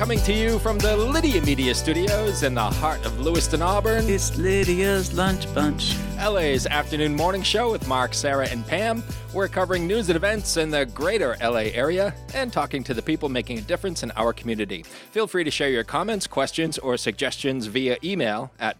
coming to you from the Lydia Media Studios in the heart of Lewiston, Auburn. It's Lydia's Lunch Bunch. LA's afternoon morning show with Mark, Sarah, and Pam. We're covering news and events in the greater LA area and talking to the people making a difference in our community. Feel free to share your comments, questions, or suggestions via email at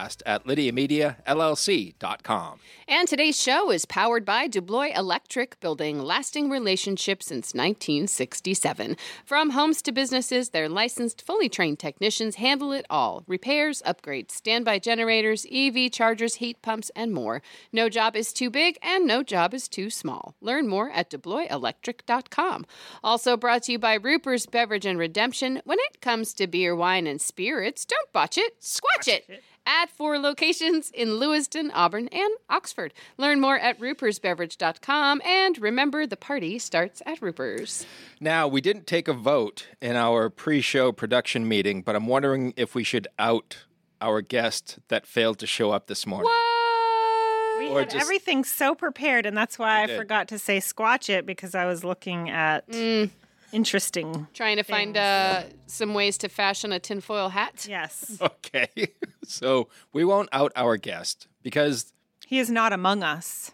podcast@lydiamediallc.com. And today's show is powered by DuBois Electric, building lasting relationships since 1967. From homes to businesses, their licensed, fully trained technicians handle it all. Repairs, upgrades, standby generators, EV chargers, heat pumps, and more. No job is too big and no job is too small. Learn more at DuBoisElectric.com. Also brought to you by Ruper's Beverage and Redemption. When it comes to beer, wine, and spirits, don't botch it, squatch it. At 4 locations in Lewiston, Auburn, and Oxford. Learn more at rupersbeverage.com, and remember, the party starts at Ruper's. Now, we didn't take a vote in our pre-show production meeting, but I'm wondering if we should out our guest that failed to show up this morning. What? We Or had just- everything so prepared, and that's why I did. forgot to say squatch it, because I was looking at interesting. Trying to find some ways to fashion a tinfoil hat? Yes. Okay, so we won't out our guest because... He is not among us.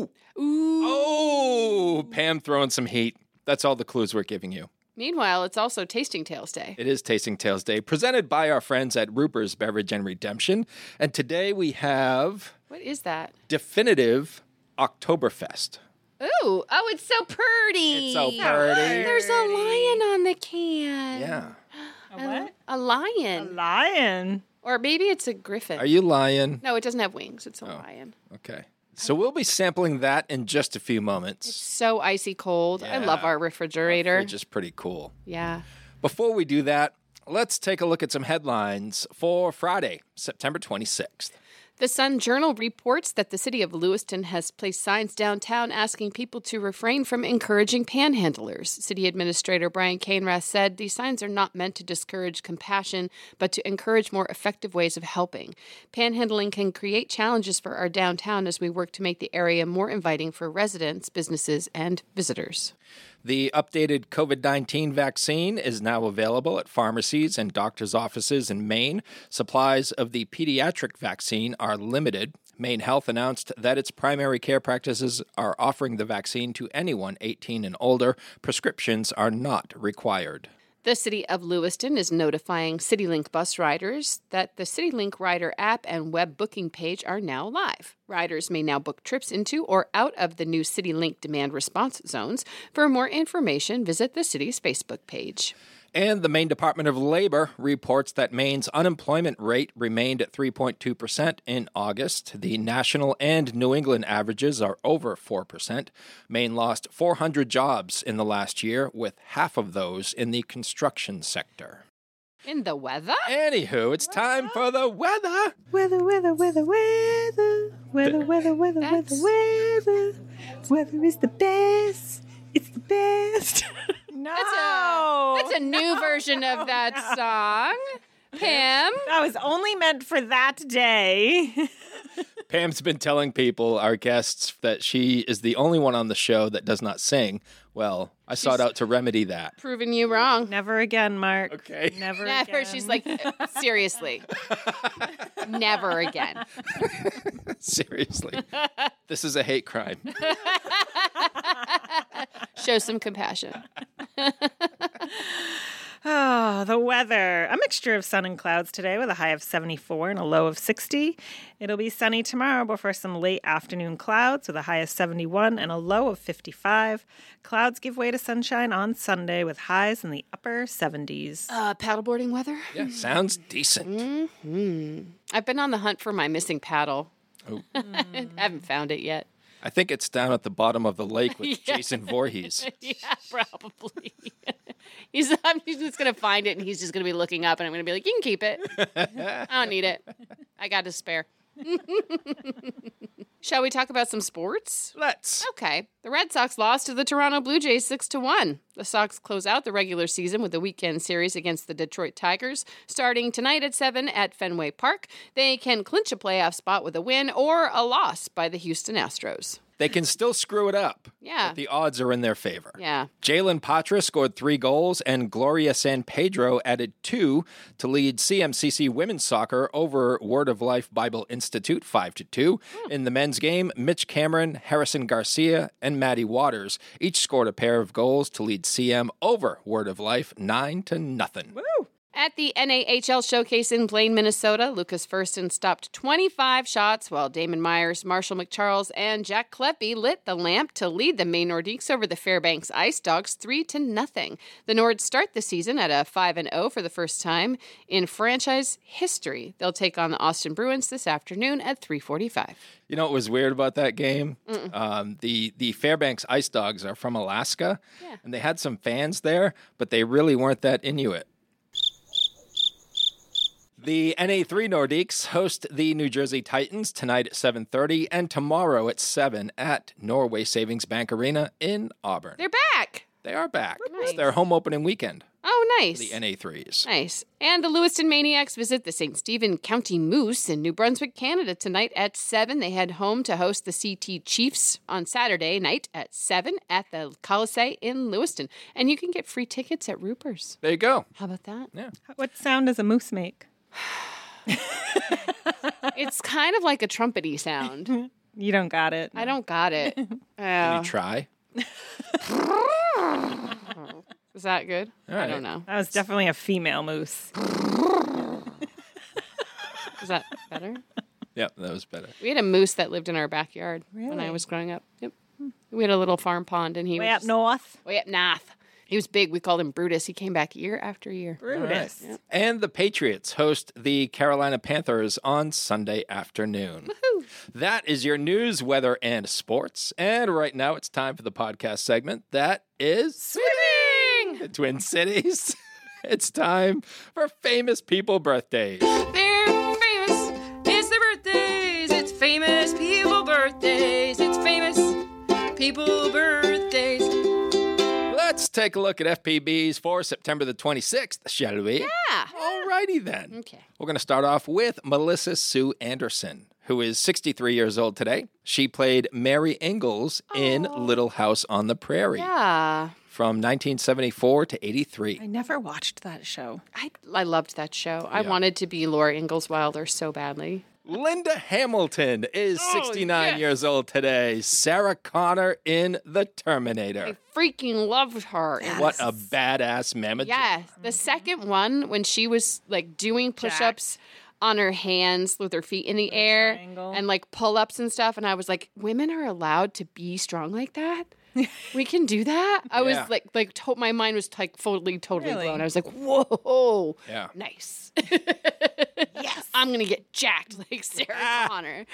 Oh, Pam throwing some heat. That's all the clues we're giving you. Meanwhile, it's also Tasting Tales Day. It is Tasting Tales Day, presented by our friends at Ruper's Beverage and Redemption. And today we have What is that? Definitive Oktoberfest. Ooh, it's so pretty. It's so pretty. There's a lion on the can. Yeah. A what? A lion. Lion. Or maybe it's a griffin. Are you lying? No, it doesn't have wings. It's a lion. Okay. So we'll be sampling that in just a few moments. So icy cold. I love Yeah. our refrigerator. Which is pretty cool. Yeah. Before we do that, let's take a look at some headlines for Friday, September 26th. The Sun Journal reports that the city of Lewiston has placed signs downtown asking people to refrain from encouraging panhandlers. City Administrator Brian Cainrath said these signs are not meant to discourage compassion, but to encourage more effective ways of helping. Panhandling can create challenges for our downtown as we work to make the area more inviting for residents, businesses, and visitors. The updated COVID-19 vaccine is now available at pharmacies and doctors' offices in Maine. Supplies of the pediatric vaccine are limited. Maine Health announced that its primary care practices are offering the vaccine to anyone 18 and older. Prescriptions are not required. The city of Lewiston is notifying CityLink bus riders that the CityLink Rider app and web booking page are now live. Riders may now book trips into or out of the new CityLink demand response zones. For more information, visit the city's Facebook page. And the Maine Department of Labor reports that Maine's unemployment rate remained at 3.2% in August. The national and New England averages are over 4%. Maine lost 400 jobs in the last year, with half of those in the construction sector. In the weather? Anywho, it's time for the weather. Weather, weather, weather, weather. Weather, weather, weather, That's- weather. Weather is the best. It's the best. No. That's a new version of that song. Pam? That was only meant for that day. Pam's been telling people, our guests, that she is the only one on the show that does not sing. Well, I sought out to remedy that. Proving you wrong. Never again, Mark. Okay. Never Never. again. She's like, seriously. Never again. Seriously. This is a hate crime. Show some compassion. Oh, the weather. A mixture of sun and clouds today with a high of 74 and a low of 60. It'll be sunny tomorrow before some late afternoon clouds with a high of 71 and a low of 55. Clouds give way to sunshine on Sunday with highs in the upper 70s. Paddleboarding weather? Yeah, sounds decent. I've been on the hunt for my missing paddle. Oh. Haven't found it yet. I think it's down at the bottom of the lake with Yeah. Jason Voorhees. Yeah, probably. I'm just going to find it, and he's just going to be looking up, and I'm going to be like, you can keep it. I don't need it. I got to spare. Shall we talk about some sports? Let's. Okay. The Red Sox lost to the Toronto Blue Jays 6-1. The Sox close out the regular season with the weekend series against the Detroit Tigers. Starting tonight at 7 at Fenway Park, they can clinch a playoff spot with a win or a loss by the Houston Astros. They can still screw it up. Yeah. But the odds are in their favor. Yeah. Jalen Patra scored 3 goals, and Gloria San Pedro added 2 to lead CMCC women's soccer over Word of Life Bible Institute 5-2. In the men's game, Mitch Cameron, Harrison Garcia, and Maddie Waters each scored a pair of goals to lead CM over Word of Life 9-0. Woo! At the NAHL Showcase in Blaine, Minnesota, Lucas Furston stopped 25 shots while Damon Myers, Marshall McCharles, and Jack Kleppe lit the lamp to lead the Maine Nordiques over the Fairbanks Ice Dogs 3-0. The Nords start the season at a 5-0 for the first time in franchise history. They'll take on the Austin Bruins this afternoon at 3:45. You know what was weird about that game? The Fairbanks Ice Dogs are from Alaska, and they had some fans there, but they really weren't that Inuit. The NA3 Nordiques host the New Jersey Titans tonight at 7:30 and tomorrow at 7 at Norway Savings Bank Arena in Auburn. They're back. They are back. Nice. It's their home opening weekend Oh, nice. for the NA3s. Nice. And the Lewiston Maniacs visit the St. Stephen County Moose in New Brunswick, Canada tonight at 7. They head home to host the CT Chiefs on Saturday night at 7 at the Colisée in Lewiston. And you can get free tickets at Ruper's. There you go. How about that? Yeah. What sound does a moose make? It's kind of like a trumpety sound. You don't got it. I don't got it. Can you try? Is that good? All I right. don't know. That was definitely a female moose. Is that better? Yep, that was better. We had a moose that lived in our backyard when I Really? was growing up. Yep. We had a little farm pond, and he Way was up north. way up north. He was big. We called him Brutus. He came back year after year. Brutus. And the Patriots host the Carolina Panthers on Sunday afternoon. Woohoo. That is your news, weather, and sports. And right now it's time for the podcast segment that is Swimming! the Twin Cities. It's time for famous people birthdays. They're famous. It's their birthdays. It's famous people birthdays. It's famous people birthdays. Let's take a look at FPBs for September the 26th, shall we? Yeah. Alrighty then. Okay. We're going to start off with Melissa Sue Anderson, who is 63 years old today. She played Mary Ingalls in Little House on the Prairie Yeah. from 1974 to 83. I never watched that show. I loved that show. I wanted to be Laura Ingalls Wilder so badly. Linda Hamilton is 69 years old today. Sarah Connor in The Terminator. I freaking loved her. What a badass mammoth. Yeah. The second one, when she was like doing push-ups on her hands with her feet in the air triangle. and like pull-ups and stuff, and I was like, women are allowed to be strong like that? We can do that? I was Yeah. my mind was like totally Really? blown. I was like, whoa. Yeah. Nice. Yes. I'm going to get jacked like Sarah Connor.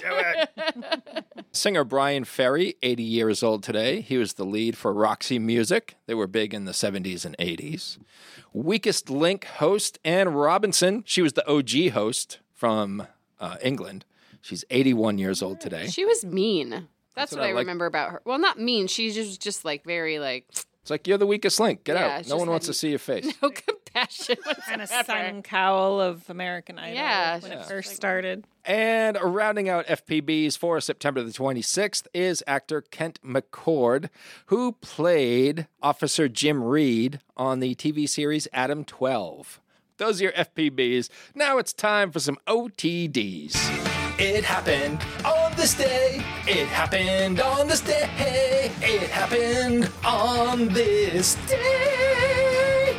Singer Brian Ferry, 80 years old today. He was the lead for Roxy Music. They were big in the 70s and 80s. Weakest Link host Anne Robinson. She was the OG host from England. She's 81 years old today. She was mean. That's what I like. remember about her. Well, not mean. She was just like very like It's like, you're the weakest link. Get Yeah, out. it's No just one wants had- to see your face. no compassion Kind of whatsoever. Simon Cowell of American Idol Yeah, when it just first like- started. And rounding out FPBs for September the 26th is actor Kent McCord, who played Officer Jim Reed on the TV series Adam 12. Those are your FPBs. Now it's time for some OTDs. It happened on this day. It happened on this day. It happened on this day.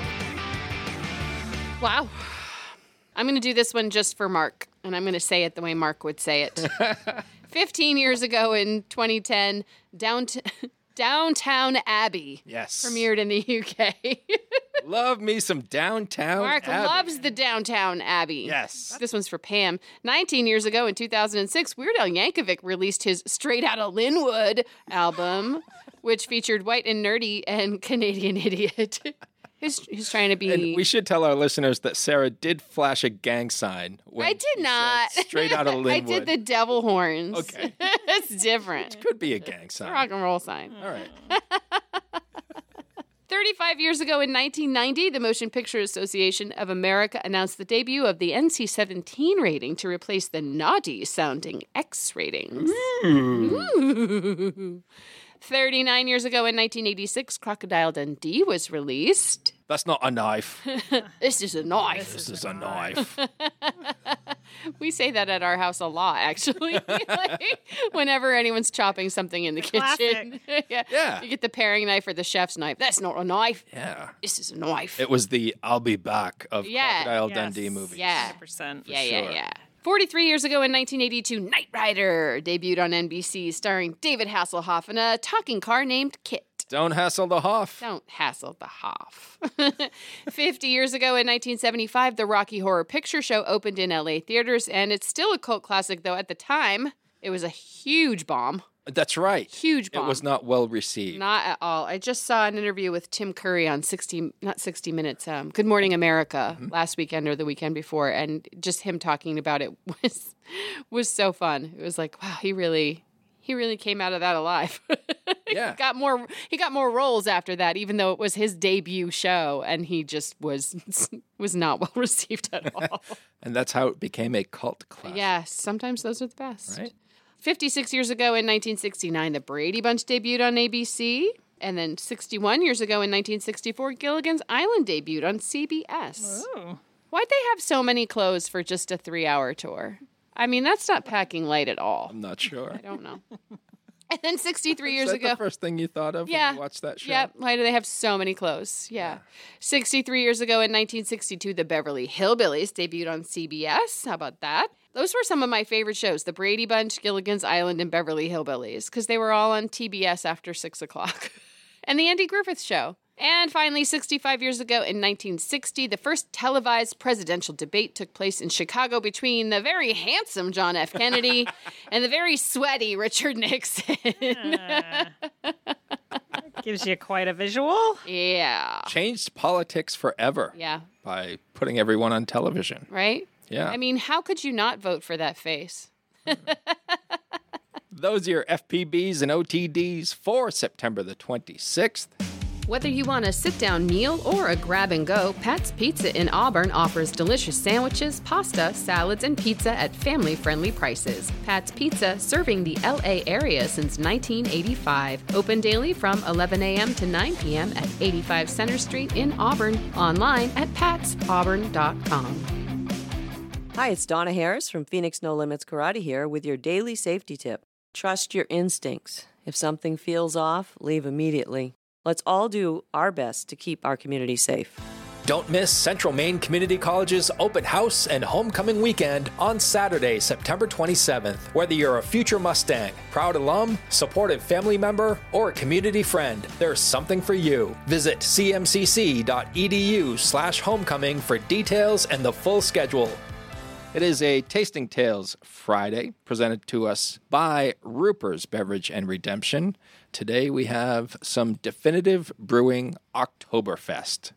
Wow. I'm going to do this one just for Mark, and I'm going to say it the way Mark would say it. 15 years ago in 2010, Downtown Abbey Yes. premiered in the UK. Love me some Downtown Mark Abbey. loves the Downtown Abbey. Yes. This one's for Pam. 19 years ago in 2006, Weird Al Yankovic released his Straight Outta Linwood album, which featured White and Nerdy and Canadian Idiot. He's trying to be... And we should tell our listeners that Sarah did flash a gang sign. When I did she not. said Straight out of Linwood. I did the devil horns. Okay. It's different. Could be a gang sign. Rock and roll sign. All right. 35 years ago in 1990, the Motion Picture Association of America announced the debut of the NC-17 rating to replace the naughty-sounding X ratings. Ooh. 39 years ago in 1986, Crocodile Dundee was released. That's not a knife. This is a knife. This is a knife. We say that at our house a lot, actually. Like, whenever anyone's chopping something in the kitchen. Yeah. You get the paring knife or the chef's knife. That's not a knife. Yeah. This is a knife. It was the I'll be back of Crocodile Yes. Dundee movies. Yeah. 100%. Yeah. 43 years ago in 1982, Knight Rider debuted on NBC, starring David Hasselhoff in a talking car named Kit. Don't hassle the Hoff. Don't hassle the Hoff. 50 years ago in 1975, the Rocky Horror Picture Show opened in LA theaters, and it's still a cult classic, though at the time, it was a huge bomb. That's right. Huge bomb. It was not well received. Not at all. I just saw an interview with Tim Curry on 60 Minutes, Good Morning America last weekend or the weekend before, and just him talking about it was so fun. It was like, wow, he really came out of that alive. Yeah. He got more roles after that, even though it was his debut show, and he just was not well received at all. And that's how it became a cult classic. Yes, sometimes those are the best. Right? 56 years ago in 1969, The Brady Bunch debuted on ABC. And then 61 years ago in 1964, Gilligan's Island debuted on CBS. Oh. Why'd they have so many clothes for just a 3-hour tour? I mean, that's not packing light at all. I'm not sure. I don't know. And then 63 years Is that ago. the first thing you thought of when you watched that show? Yeah. Why do they have so many clothes? Yeah. 63 years ago in 1962, The Beverly Hillbillies debuted on CBS. How about that? Those were some of my favorite shows, The Brady Bunch, Gilligan's Island, and Beverly Hillbillies, because they were all on TBS after 6 o'clock. And The Andy Griffith Show. And finally, 65 years ago in 1960, the first televised presidential debate took place in Chicago between the very handsome John F. Kennedy and the very sweaty Richard Nixon. Gives you quite a visual. Yeah. Changed politics forever. Yeah. By putting everyone on television. Right? Yeah. I mean, how could you not vote for that face? Those are your FPBs and OTDs for September the 26th. Whether you want a sit-down meal or a grab-and-go, Pat's Pizza in Auburn offers delicious sandwiches, pasta, salads, and pizza at family-friendly prices. Pat's Pizza, serving the L.A. area since 1985. Open daily from 11 a.m. to 9 p.m. at 85 Center Street in Auburn. Online at patsauburn.com. Hi, it's Donna Harris from Phoenix No Limits Karate here with your daily safety tip. Trust your instincts. If something feels off, leave immediately. Let's all do our best to keep our community safe. Don't miss Central Maine Community College's open house and homecoming weekend on Saturday, September 27th. Whether you're a future Mustang, proud alum, supportive family member, or a community friend, there's something for you. Visit cmcc.edu/homecoming for details and the full schedule. It is a Tasting Tales Friday, presented to us by Ruper's Beverage and Redemption. Today we have some Definitive Brewing Oktoberfest.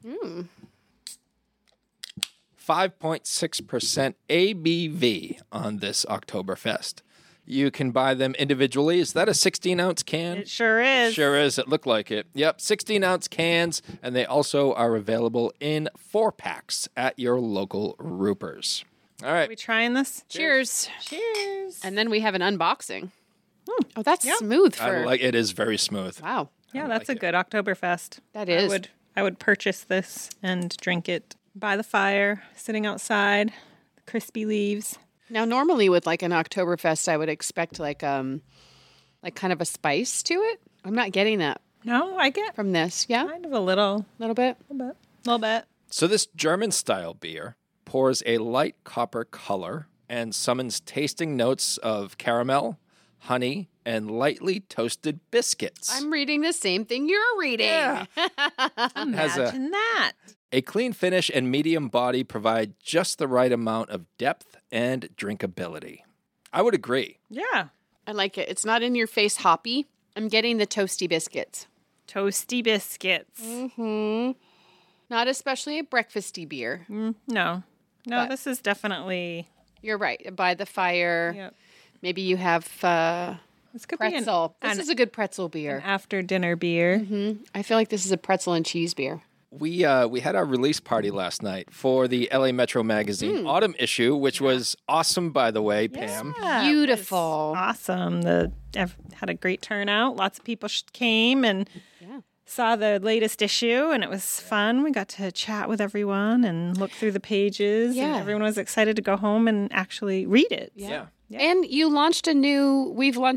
5.6% ABV on this Oktoberfest. You can buy them individually. Is that a 16-ounce can? It sure is. Sure is. It looked like it. Yep, 16-ounce cans, and they also are available in 4-packs at your local Ruper's. All right. Are we trying this? Cheers. Cheers. And then we have an unboxing. Oh, that's smooth for... It is very smooth. Wow. Yeah, that's a good Oktoberfest. That is. I would purchase this and drink it by the fire, sitting outside, crispy leaves. Now, normally with like an Oktoberfest, I would expect like kind of a spice to it. I'm not getting that No, I get from this. Yeah, kind of a little bit. bit. So this German-style beer pours a light copper color and summons tasting notes of caramel, honey, and lightly toasted biscuits. I'm reading the same thing you're reading. Yeah. Imagine that. A clean finish and medium body provide just the right amount of depth and drinkability. I would agree. Yeah. I like it. It's not in your face hoppy. I'm getting the toasty biscuits. Toasty biscuits. Not especially a breakfasty beer. No, But- this is definitely. You're right. By the fire. Yep. Maybe you have This could Pretzel. be This is a good pretzel beer. an after dinner beer. I feel like this is a pretzel and cheese beer. We had our release party last night for the LA Metro Magazine autumn issue, which was awesome, by the way, Pam. Yeah, Beautiful. it was awesome. Had a great turnout. Lots of people came and saw the latest issue, and it was fun. We got to chat with everyone and look through the pages. Yeah. And everyone was excited to go home and actually read it. Yeah. And we've launched a new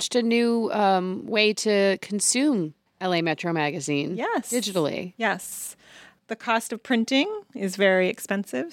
way to consume LA Metro Magazine. Yes. Digitally. Yes. The cost of printing is very expensive,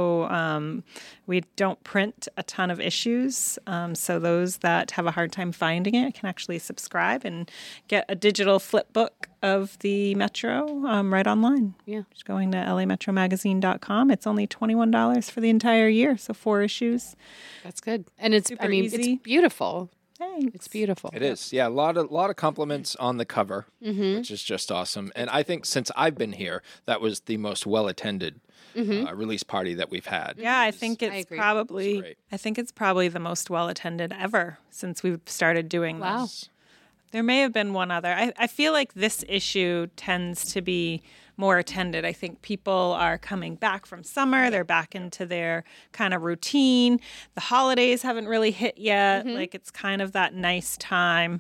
so we don't print a ton of issues. So those that have a hard time finding it can actually subscribe and get a digital flip book of the Metro right online. Yeah. Just going to lametromagazine.com. It's only $21 for the entire year, so 4 issues. That's good. And it's Super easy. it's beautiful. Thanks. It's beautiful. It is. Yeah, a lot of compliments on the cover, which is just awesome. And I think since I've been here, that was the most well-attended release party that we've had. Yeah, I think it's agree. probably great. the most well attended ever since we've started doing Wow. this. There may have been one other. I feel like this issue tends to be more attended. I think people are coming back from summer. They're back into their kind of routine. The holidays haven't really hit yet. Like it's kind of that nice time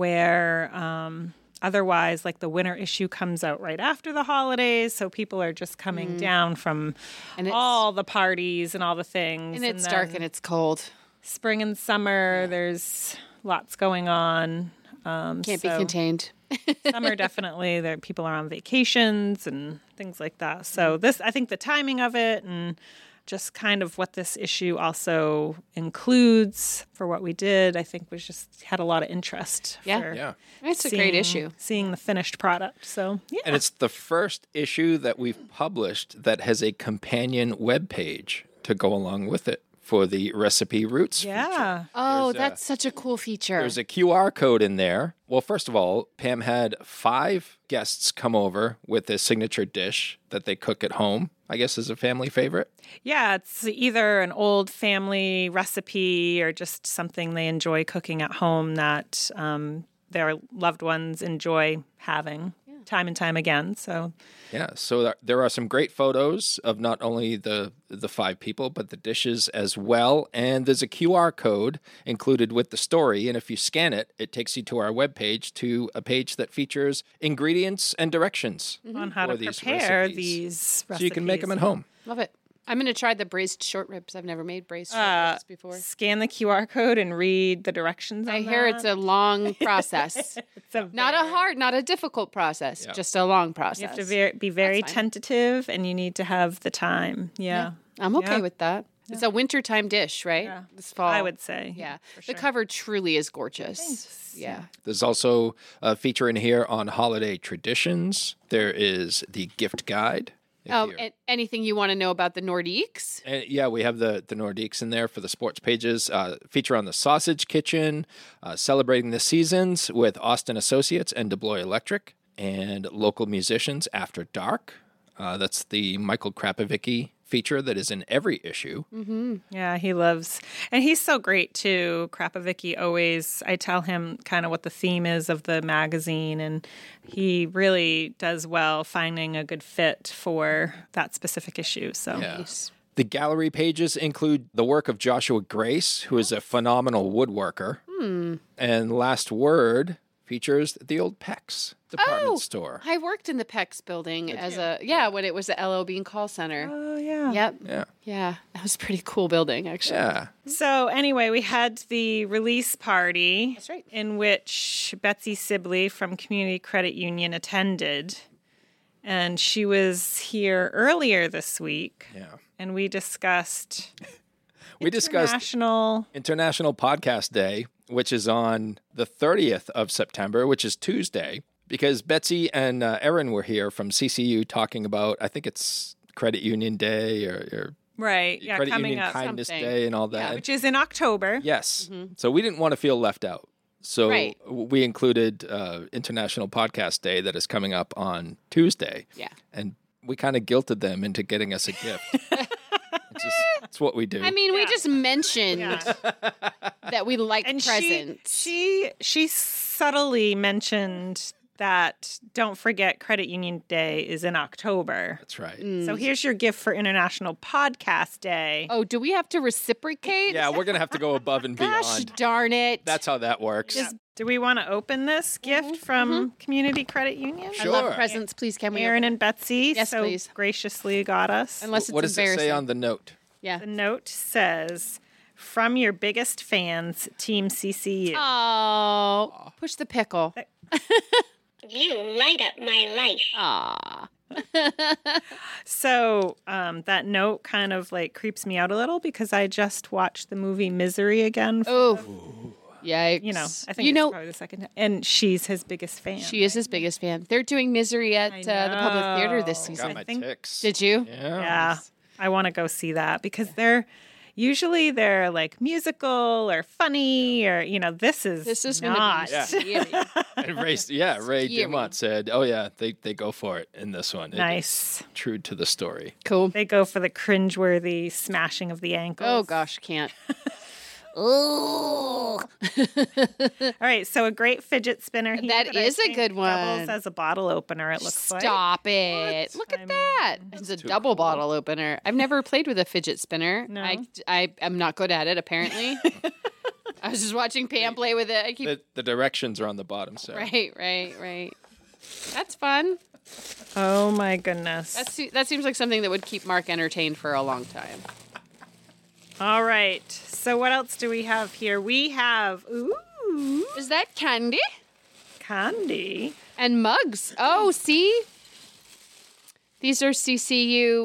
where otherwise, like the winter issue comes out right after the holidays. So people are just coming down from And it's- all the parties and all the things. And it's dark then and it's cold. spring and summer, there's lots going on. Can't be so- contained. Summer definitely there people are on vacations and things like that. So I think the timing of it and just kind of what this issue also includes for what we did, I think was just had a lot of interest. Yeah. for Yeah. It's a great issue. Seeing the finished product. So yeah. And it's the first issue that we've published that has a companion web page to go along with it for the recipe roots. Yeah. Oh, There's a- that's such a cool feature. There's a QR code in there. Well, first of all, Pam had 5 guests come over with a signature dish that they cook at home, I guess is a family favorite. Yeah, it's either an old family recipe or just something they enjoy cooking at home that their loved ones enjoy having time and time again. So Yeah, so there are some great photos of not only the 5 people, but the dishes as well. And there's a QR code included with the story. And if you scan it, it takes you to our webpage, to a page that features ingredients and directions on how for to these prepare recipes. these recipes. So you can make them at home. Love it. I'm going to try the braised short ribs. I've never made braised short ribs before. Scan the QR code and read the directions on I hear it's a long process. It's a Not a difficult process, just a long process. You have to be very That's fine. tentative, and you need to have the time. Yeah. I'm okay Yeah. with that. It's a wintertime dish, right? Yeah. This fall. I would say. Yeah. for The sure. cover truly is gorgeous. Yeah. There's also a feature in here on holiday traditions. There is the gift guide. If you're- And anything you want to know about the Nordiques? And yeah, we have the Nordiques in there for the sports pages. Feature on the Sausage Kitchen, celebrating the seasons with Austin Associates and DeBlois Electric, and local musicians after dark. That's the Michael Krapovicki feature that is in every issue. Yeah, he loves, and he's so great too. Krapovicki always, I tell him kind of what the theme is of the magazine, and he really does well finding a good fit for that specific issue. So Yeah. The gallery pages include the work of Joshua Grace, who is a phenomenal woodworker. And Last Word features the old Peck's department store. I worked in the PEX building when it was the LO Bean call center. Oh yeah. Yep. Yeah. Yeah. That was a pretty cool building, actually. Yeah. So anyway, we had the release party. That's right. In which Betsy Sibley from Community Credit Union attended. And she was here earlier this week. Yeah. And we discussed International international Podcast Day, which is on the 30th of September, which is Tuesday, because Betsy and Erin were here from CCU talking about, I think it's Credit Union Day or right. Yeah, Credit coming Union up. Kindness something. Day and all that. Which is in October. Yes. So we didn't want to feel left out. So Right. we included International Podcast Day that is coming up on Tuesday. Yeah. And we kind of guilted them into getting us a gift. It's what we do. I mean, we Yeah. just mentioned Yeah. that we like And presents. she subtly mentioned that don't forget Credit Union Day is in October. That's right. So here's your gift for International Podcast Day. Oh, do we have to reciprocate? Yeah, we're going to have to go above and Gosh beyond. darn it. That's how that works. Yeah. Do we want to open this gift from Community Credit Union? I love Sure. presents. Please, can we? Aaron open- and Betsy Yes, so please. graciously got us. Unless it's What does it embarrassing. say on the note? Yeah. The note says, "From your biggest fans, Team CCU." Oh, push the pickle. You light up my life. Aw. So that note kind of like creeps me out a little because I just watched the movie Misery again. Oh, yikes. You know, I think it's probably the second time. And she's his biggest fan. she is his biggest fan. They're doing Misery at the Public Theater this know. season. Got my think- ticks. Did you? Yeah, I want to go see that because they're like musical or funny or this is gonna not. be scary. And Ray Scary. Dumont said, "Oh yeah, they go for it in this one. It Nice. is true to the story." Cool. They go for the cringeworthy smashing of the ankles. Oh gosh, can't. All right, so a great fidget spinner here. That I is a think good one. Doubles as a bottle opener, it looks like. Stop it. Look at that. It's a double bottle opener. I've never played with a fidget spinner. No? I am not good at it, apparently. I was just watching Pam play with it. I keep The directions are on the bottom, so Right. That's fun. Oh my goodness. That seems like something that would keep Mark entertained for a long time. All right. So what else do we have here? We have Is that candy? candy. And mugs. Oh, see? These are CCU.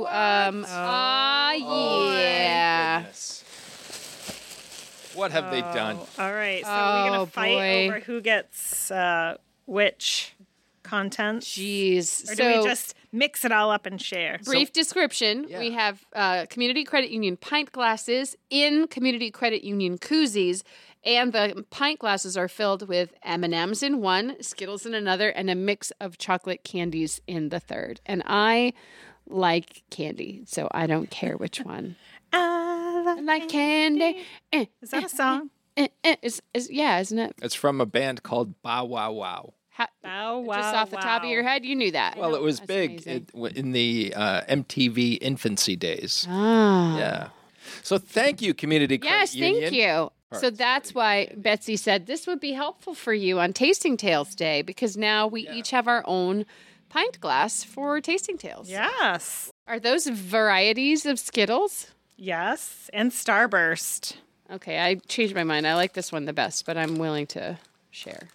Yeah. Goodness. What have they done? All right. So we're Oh, gonna fight boy. over who gets which content. Jeez. Or do we just mix it all up and share? Brief description. Yeah. We have Community Credit Union pint glasses in Community Credit Union koozies, and the pint glasses are filled with M&Ms in one, Skittles in another, and a mix of chocolate candies in the third. And I like candy, so I don't care which one. I like candy. Is that a song? Yeah, isn't it? It's from a band called Bow Wow Wow. Bow wow. Just off the top of your head, you knew that. Well, it was That's big amazing. in the MTV infancy days. Ah. Yeah. So thank you, Community Credit Yes, Union. thank you. So that's why Betsy said this would be helpful for you on Tasting Tales Day because now we each have our own pint glass for Tasting Tales. Yes. Are those varieties of Skittles? Yes. And Starburst. Okay, I changed my mind. I like this one the best, but I'm willing to share.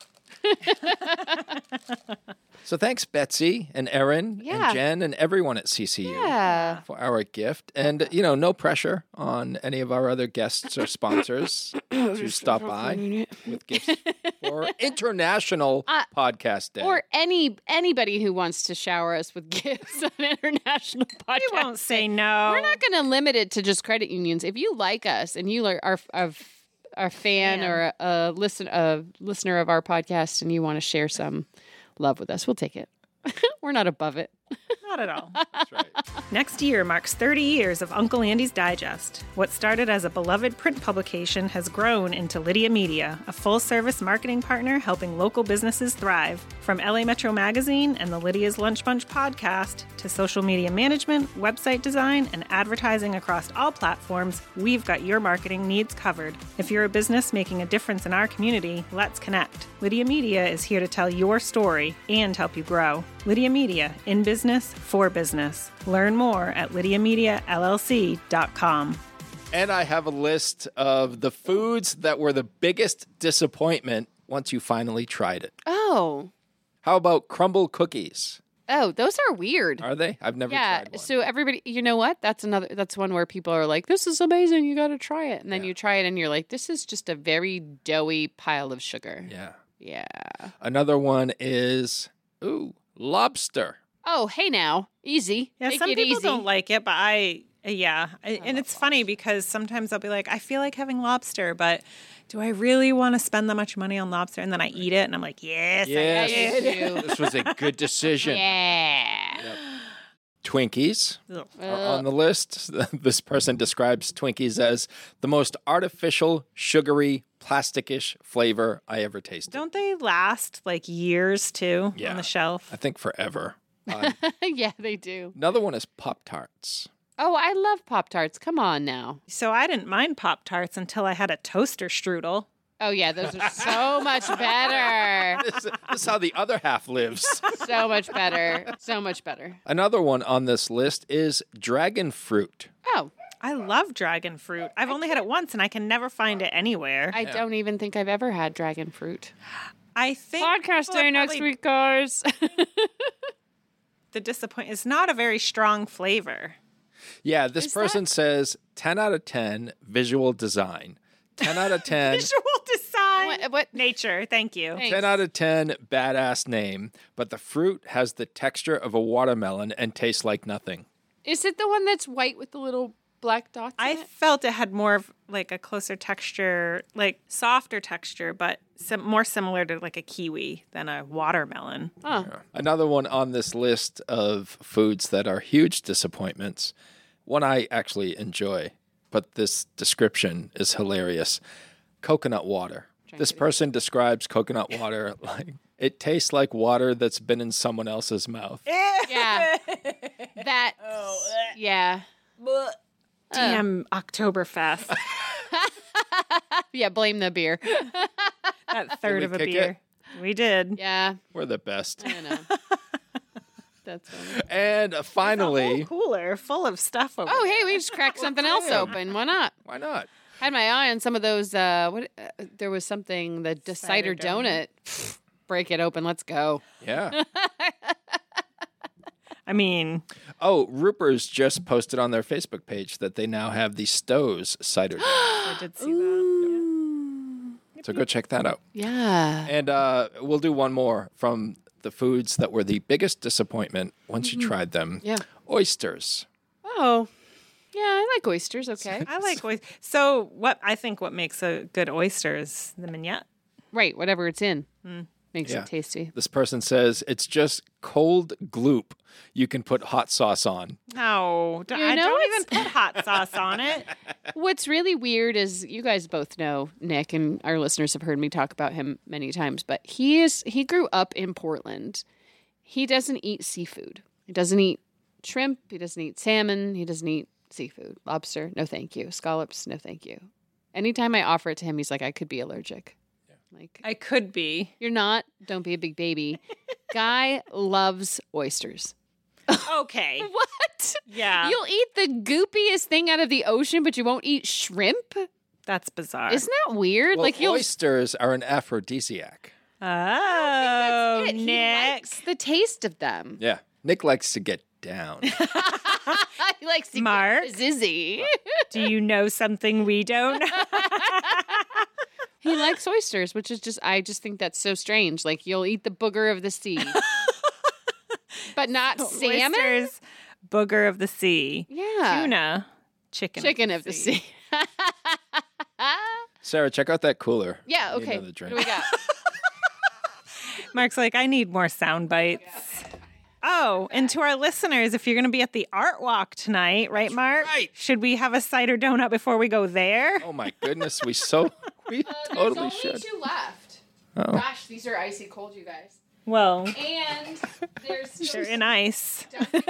So thanks, Betsy and Erin Yeah. and Jen and everyone at CCU Yeah. for our gift. And, no pressure on any of our other guests or sponsors to stop by with gifts for International Podcast Day. Or anybody who wants to shower us with gifts on International Podcast. We won't say no. We're not going to limit it to just credit unions. If you like us and you are a fan or a listener of our podcast and you want to share some love with us, we'll take it. We're not above it. Not at all. That's right. Next year marks 30 years of Uncle Andy's Digest. What started as a beloved print publication has grown into Lydia Media, a full-service marketing partner helping local businesses thrive. From LA Metro Magazine and the Lydia's Lunch Bunch podcast to social media management, website design, and advertising across all platforms, we've got your marketing needs covered. If you're a business making a difference in our community, let's connect. Lydia Media is here to tell your story and help you grow. Lydia Media, in business, for business. Learn more at lydiamediallc.com. And I have a list of the foods that were the biggest disappointment once you finally tried it. Oh. How about crumble cookies? Oh, those are weird. Are they? I've never Yeah. tried one. So everybody, you know what? That's one where people are like, this is amazing. You got to try it. And then you try it and you're like, this is just a very doughy pile of sugar. Yeah. Yeah. Another one is, lobster. Oh, hey now. Easy. Yeah, Take some it people easy. don't like it, but and it's funny because sometimes I'll be like, I feel like having lobster, but do I really want to spend that much money on lobster? And then I eat it and I'm like, yes, I Yes. you do. This was a good decision. Yeah. Twinkies Ugh. are on the list. This person describes Twinkies as the most artificial, sugary, plasticish flavor I ever tasted. Don't they last like years too Yeah. on the shelf? I think forever. Yeah, they do. Another one is Pop-Tarts. Oh, I love Pop-Tarts. Come on now. So I didn't mind Pop-Tarts until I had a toaster strudel. Oh, yeah, those are so much better. This is how the other half lives. So much better. So much better. Another one on this list is dragon fruit. Oh, I love dragon fruit. I've only had it once and I can never find it anywhere. I don't even think I've ever had dragon fruit. I think Podcast people are day next probably- week, guys. The disappointment is not a very strong flavor. Yeah, this Is person that- says 10 out of 10 visual design. 10 out of 10. Visual design. What? Nature. Thank you. Thanks. 10 out of 10, badass name, but the fruit has the texture of a watermelon and tastes like nothing. Is it the one that's white with the little black dots in I it? felt it had more of like a closer texture, like softer texture, but more similar to like a kiwi than a watermelon. Oh, Another one on this list of foods that are huge disappointments, one I actually enjoy, but this description is hilarious. Coconut water. This person describes coconut water like it tastes like water that's been in someone else's mouth. yeah. That, yeah. Damn Oktoberfest. Yeah, blame the beer. That third we of a kick beer. We did. Yeah, We're the best. I know. That's funny. And A finally, whole cooler full of stuff over Oh, there. hey, we just cracked something else open. Why not? why not? I had my eye on some of those. There was something, the cider donut. Pfft, break it open. Let's go. Yeah. I mean, Oh, Ruper's just posted on their Facebook page that they now have the Stowe's cider. drink. I did see that. So go check that out. Yeah. And we'll do one more from the foods that were the biggest disappointment once you tried them. Yeah. Oysters. Oh, yeah. I like oysters. Okay. I like oysters. So what makes a good oyster is the mignonette. Right. Whatever it's in makes Yeah. it tasty. This person says it's just cold gloop you can put hot sauce on. No, You I know, don't it's- even put hot sauce on it. What's really weird is you guys both know Nick, and our listeners have heard me talk about him many times, but he grew up in Portland. He doesn't eat seafood. He doesn't eat shrimp. He doesn't eat salmon. He doesn't eat seafood. Lobster, no thank you. Scallops, no thank you. Anytime I offer it to him, he's like, I could be allergic. Like, I could be. you're not. Don't be a big baby. Guy loves oysters. Okay. What? Yeah. You'll eat the goopiest thing out of the ocean, but you won't eat shrimp? That's bizarre. Isn't that weird? Well, like you'll oysters are an aphrodisiac. Oh, It. He Nick. likes the taste of them. Yeah. Nick likes to get down. He likes to Mark? get zizzy. Do you know something we don't? He likes oysters, which is I just think that's so strange. Like you'll eat the booger of the sea, but not salmon. Oysters, booger of the sea. Yeah, Tuna, chicken of the sea. Sarah, check out that cooler. Yeah. You know Okay. the What drink. do we got? Mark's like, I need more sound bites. Oh, and to our listeners, if you're going to be at the Art Walk tonight, right, Mark? right. Should we have a cider donut before we go there? Oh my goodness, we totally should. two left. Oh. Gosh, these are icy cold, you guys. Well, And there's they're in ice.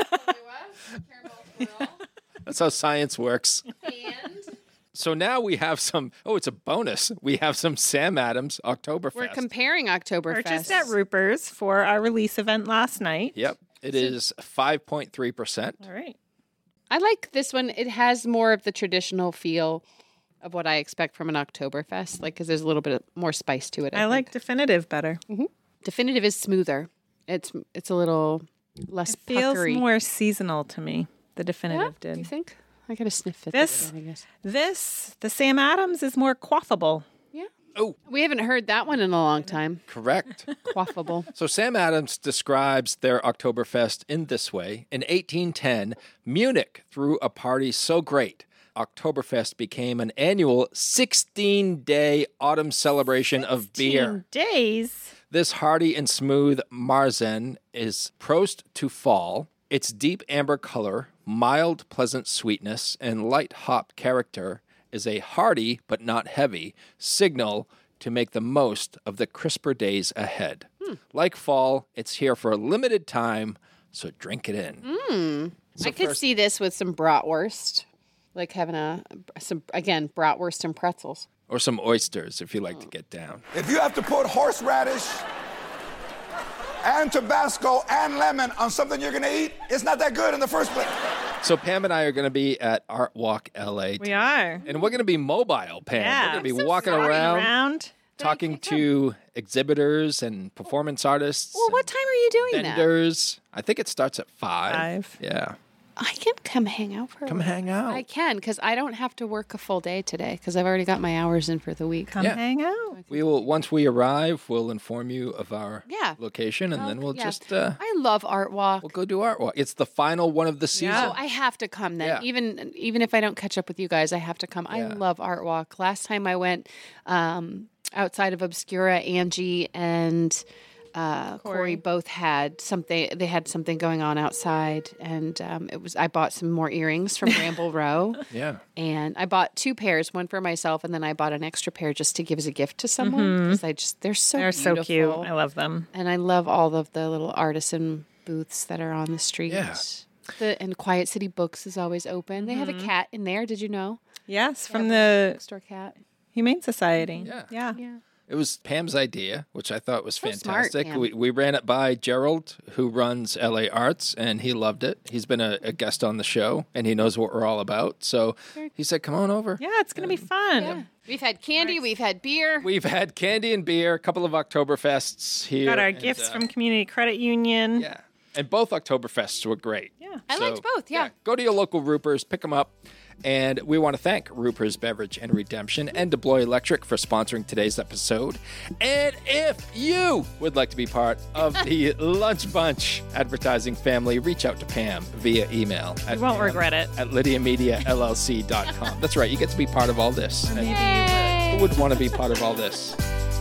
That's how science works. and So now we have some. Oh, it's a bonus. We have some Sam Adams Oktoberfest. we're comparing Oktoberfest. Purchased at Ruper's for our release event last night. Yep, it is 5.3%. All right. I like this one. It has more of the traditional feel of what I expect from an Oktoberfest, like because there's a little bit more spice to it. I think. like Definitive better. Definitive is smoother. It's a little less Feels puckery. more seasonal to me. The Definitive Do you did. think? I gotta sniff it. This- again, I guess. The Sam Adams is more quaffable. Yeah. Oh, We haven't heard that one in a long time. correct. Quaffable. So Sam Adams describes their Oktoberfest in this way. In 1810, Munich threw a party so great, Oktoberfest became an annual 16-day autumn celebration of beer. 10 days. This hearty and smooth Marzen is Prost to fall. Its deep amber color, mild, pleasant sweetness, and light hop character is a hearty, but not heavy, signal to make the most of the crisper days ahead. Like fall, it's here for a limited time, so drink it in. I could see this with some bratwurst, like having bratwurst and pretzels. Or some oysters if you like to get down. If you have to put horseradish and Tabasco and lemon on something you're going to eat, it's not that good in the first place. So Pam and I are going to be at Art Walk LA. We are. And we're going to be mobile, Pam. Yeah. We're going to be walking around, Talking talking to exhibitors and performance artists. Well, what time are you doing vendors. I think it starts at 5. 5. Yeah. that? I can come hang out for a Come while. hang out. I can, because I don't have to work a full day today, because I've already got my hours in for the week. Come Yeah. hang out. We will, once we arrive, we'll inform you of our location, and then we'll Yeah. just I love Art Walk. we'll go do Art Walk. It's the final one of the season. So I have to come then. Yeah. Even if I don't catch up with you guys, I have to come. I Yeah. love Art Walk. Last time I went outside of Obscura, Angie and Corey both had something. They had something going on outside, and I bought some more earrings from Bramble Row. Yeah. And I bought 2 pairs, one for myself, and then I bought an extra pair just to give as a gift to someone because they're so They're beautiful. so cute. I love them. And I love all of the little artisan booths that are on the street. Yeah. And Quiet City Books is always open. They have a cat in there. Did you know? Yes, from the Bookstore cat. Humane Society. Yeah. Yeah. Yeah. It was Pam's idea, which I thought was smart, fantastic. Pam. We ran it by Gerald, who runs LA Arts, and he loved it. He's been a guest on the show, and he knows what we're all about. So he said, come on over. Yeah, it's going to be fun. Yeah. We've had candy. We've had beer. We've had candy and beer, a couple of Oktoberfests here. Got our and, gifts from Community Credit Union. Yeah. And both Oktoberfests were great. Yeah. I liked both, yeah. Go to your local Ruper's, pick them up. And we want to thank Ruper's Beverage and Redemption and DeBlois Electric for sponsoring today's episode. And if you would like to be part of the Lunch Bunch advertising family, reach out to Pam via email. You won't regret it. At LydiaMediaLLC.com. That's right. You get to be part of all this. Maybe you Who would want to be part of all this?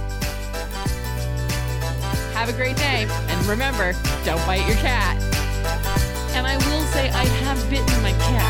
Have a great day. And remember, don't bite your cat. And I will say I have bitten my cat.